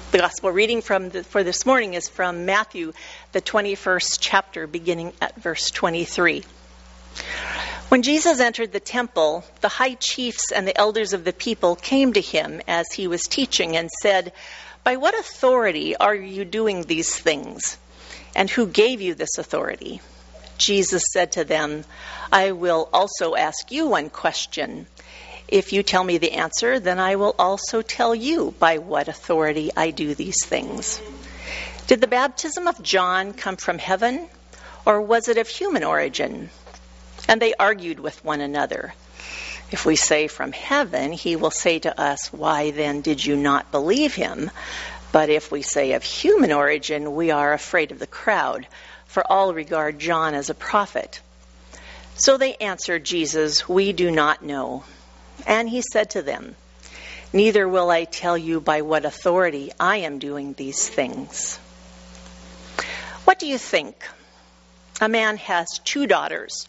The gospel reading for this morning is from Matthew, the 21st chapter, beginning at verse 23. When Jesus entered the temple, the high chiefs and the elders of the people came to him as he was teaching and said, "By what authority are you doing these things? And who gave you this authority?" Jesus said to them, "I will also ask you one question. If you tell me the answer, then I will also tell you by what authority I do these things. Did the baptism of John come from heaven, or was it of human origin?" And they argued with one another. "If we say from heaven, he will say to us, 'Why then did you not believe him?' But if we say of human origin, we are afraid of the crowd, for all regard John as a prophet." So they answered Jesus, "We do not know." And he said to them, "Neither will I tell you by what authority I am doing these things." What do you think? A man has 2 daughters.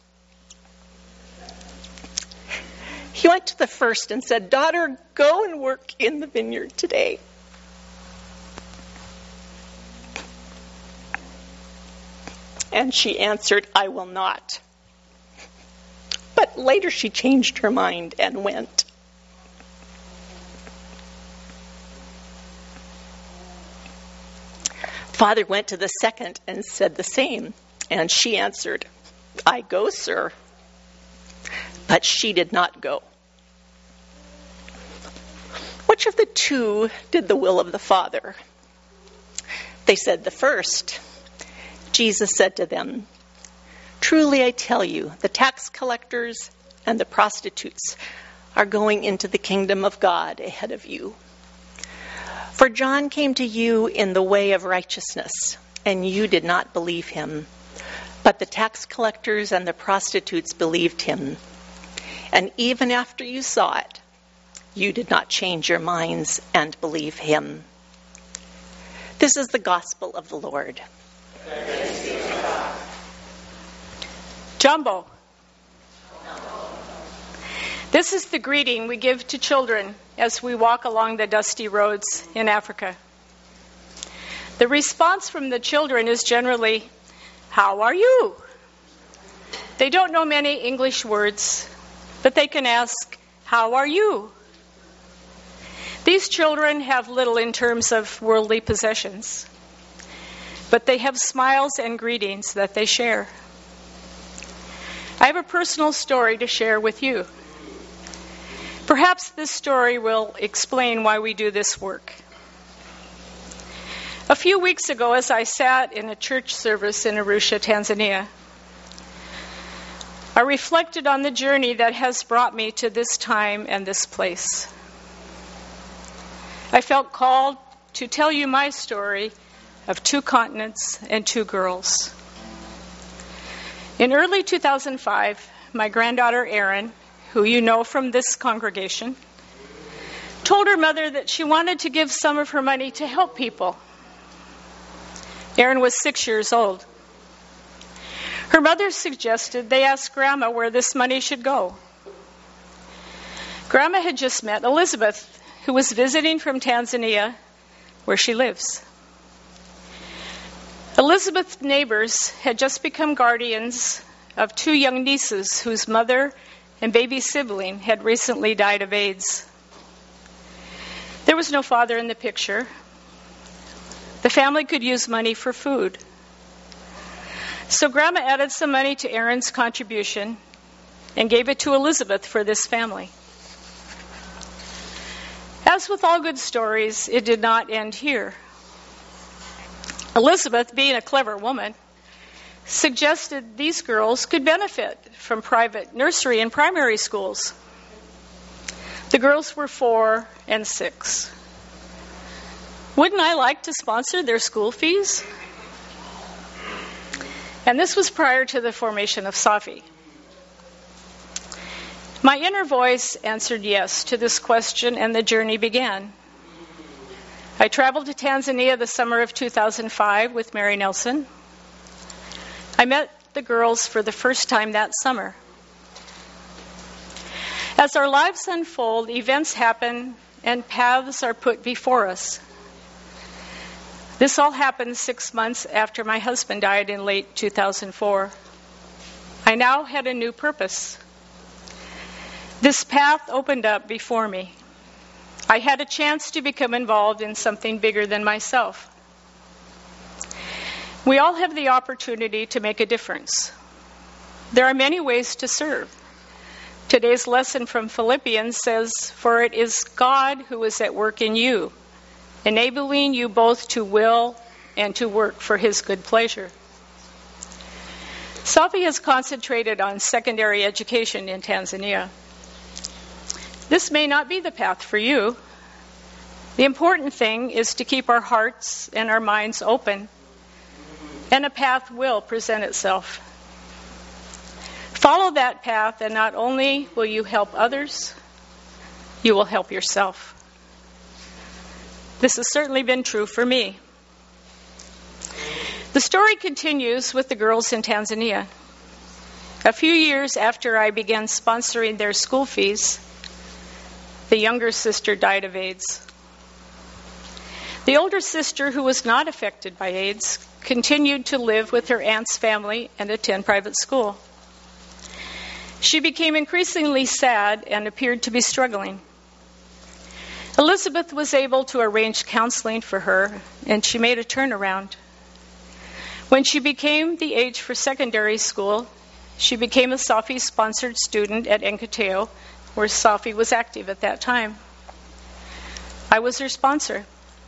He went to the first and said, "Daughter, go and work in the vineyard today." And she answered, "I will not." But later she changed her mind and went. Father went to the second and said the same. And she answered, "I go, sir." But she did not go. Which of the 2 did the will of the Father? They said the first. Jesus said to them, "Truly I tell you, the tax collectors and the prostitutes are going into the kingdom of God ahead of you. For John came to you in the way of righteousness, and you did not believe him. But the tax collectors and the prostitutes believed him. And even after you saw it, you did not change your minds and believe him." This is the gospel of the Lord. Jumbo. This is the greeting we give to children as we walk along the dusty roads in Africa. The response from the children is generally, "How are you?" They don't know many English words, but they can ask, "How are you?" These children have little in terms of worldly possessions, but they have smiles and greetings that they share. I have a personal story to share with you. Perhaps this story will explain why we do this work. A few weeks ago, as I sat in a church service in Arusha, Tanzania, I reflected on the journey that has brought me to this time and this place. I felt called to tell you my story of 2 continents and 2 girls. In early 2005, my granddaughter Erin, who you know from this congregation, told her mother that she wanted to give some of her money to help people. Erin was 6 years old. Her mother suggested they ask Grandma where this money should go. Grandma had just met Elizabeth, who was visiting from Tanzania, where she lives. Elizabeth's neighbors had just become guardians of 2 young nieces whose mother and baby sibling had recently died of AIDS. There was no father in the picture. The family could use money for food. So Grandma added some money to Erin's contribution and gave it to Elizabeth for this family. As with all good stories, it did not end here. Elizabeth, being a clever woman, suggested these girls could benefit from private nursery and primary schools. The girls were 4 and 6. Wouldn't I like to sponsor their school fees? And this was prior to the formation of SAFI. My inner voice answered yes to this question, and the journey began. I traveled to Tanzania the summer of 2005 with Mary Nelson. I met the girls for the first time that summer. As our lives unfold, events happen and paths are put before us. This all happened 6 months after my husband died in late 2004. I now had a new purpose. This path opened up before me. I had a chance to become involved in something bigger than myself. We all have the opportunity to make a difference. There are many ways to serve. Today's lesson from Philippians says, "For it is God who is at work in you, enabling you both to will and to work for his good pleasure." Safi has concentrated on secondary education in Tanzania. This may not be the path for you. The important thing is to keep our hearts and our minds open, and a path will present itself. Follow that path, and not only will you help others, you will help yourself. This has certainly been true for me. The story continues with the girls in Tanzania. A few years after I began sponsoring their school fees, the younger sister died of AIDS. The older sister, who was not affected by AIDS, continued to live with her aunt's family and attend private school. She became increasingly sad and appeared to be struggling. Elizabeth was able to arrange counseling for her, and she made a turnaround. When she became the age for secondary school, she became a Safi-sponsored student at Enkateo, where Safi was active at that time. I was her sponsor.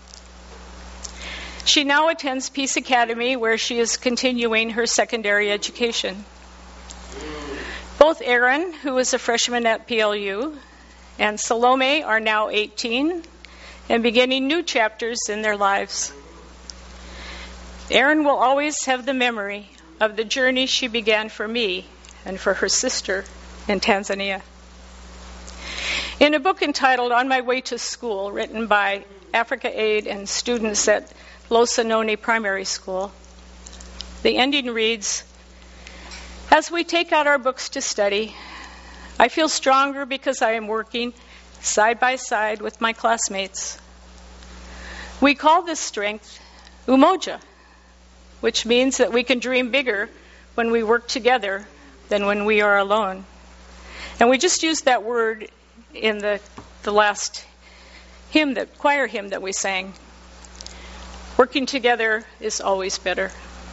She now attends Peace Academy, where she is continuing her secondary education. Both Aaron, who is a freshman at PLU, and Salome are now 18 and beginning new chapters in their lives. Aaron will always have the memory of the journey she began for me and for her sister in Tanzania. In a book entitled On My Way to School, written by Africa Aid and students at Losanoni Primary School, the ending reads, "As we take out our books to study, I feel stronger because I am working side by side with my classmates. We call this strength umoja, which means that we can dream bigger when we work together than when we are alone." And we just used that word in the last hymn, that choir hymn that we sang. Working together is always better.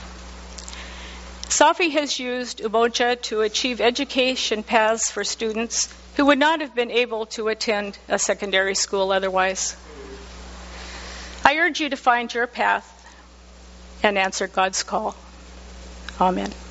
Safi has used umoja to achieve education paths for students who would not have been able to attend a secondary school otherwise. I urge you to find your path and answer God's call. Amen.